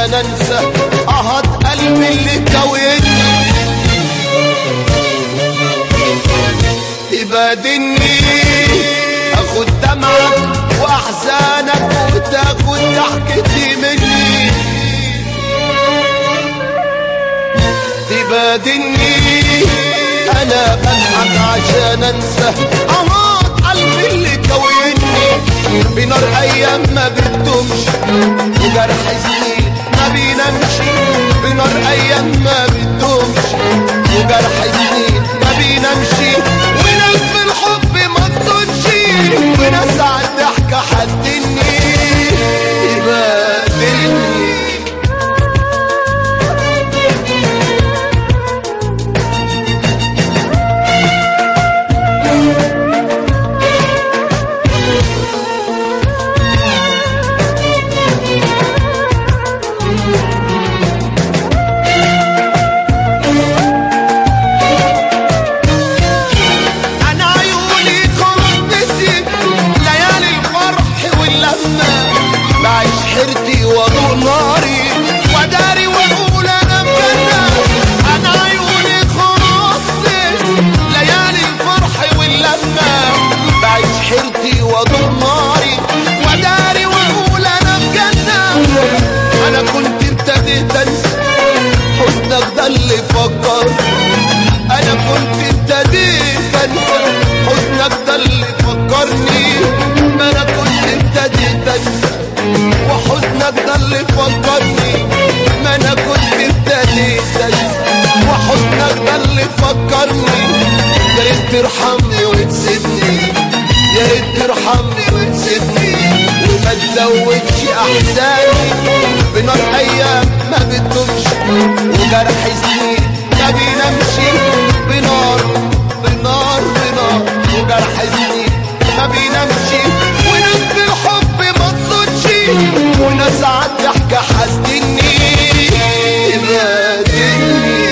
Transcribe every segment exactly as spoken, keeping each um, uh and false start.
عشان انسى قهط قلبي اللي كويتني. تبادلني اخد دمعك واحزانك وتاخد ضحكتي مني. تبادلني انا بضحك عشان انسى قهط قلبي اللي كويتني. بنار ايام ما بتدومش وجرح سنين ما بينامش. بنار ايام ما بتدومش وجرح سنين ما بينامش. وناس في الحب ما تصونش وناس على الضحكة حدني. تبادلني حيرتي وضوء ناري وداري واقول انا مجنة. انا عيوني خلاص ليالي الفرح واللمة. بعيش حيرتي وضوء ناري وداري واقول انا مجنة. انا كنت ابتديت انسى حزنك ده اللي فكر. انا كنت ابتديت انسى حزنك ده اللي فكرني. ما انا كنت ابتديت انسى وحزنك ده اللي فكرني. ما انا كنت ابتديت انسى وحزنك ده اللي فكرني. يا ريت ترحمني وتسيبني. يا ريت ترحمني وتسيبني وما تزودش احزاني. بنار ايام ما بتدومش وجرح سنين ما بينامش. بنار بنار بنار وجرح سنين ما بينامش. وناس في الحب ما تصونش وناس على الضحكة حاسدني. تبادلني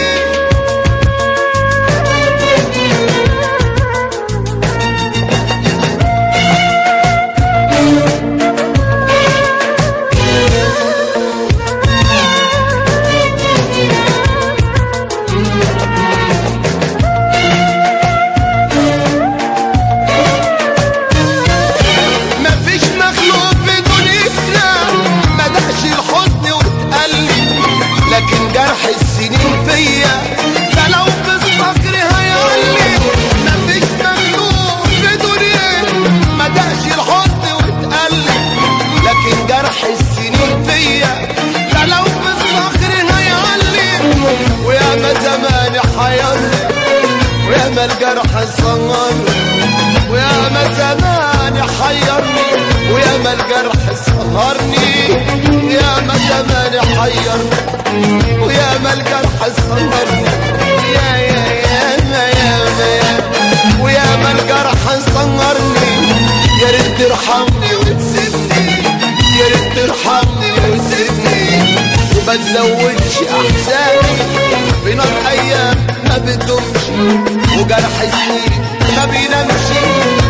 لكن جرح السنين فيا ده لو بالصخر هيعلي. مفيش مخلوق في دنيا ما دقش الحضن واتقلب. لكن جرح السنين فيا ده لو بالصخر هيعلي. وياما زمان حيرني وياما الجرح صغرني. وياما زمان حيرني وياما الجرح سهرني. ياما زمان حيرني وياما الجرح سهرني. يا يا ياما ياما ياما وياما الجرح سهرني. يا ريت ترحمني وتسيبني. يا ريت ترحمني وتسيبني وما تزودش احزاني. بنار ايام ما بتدومش وجرح سنين ما بينامش.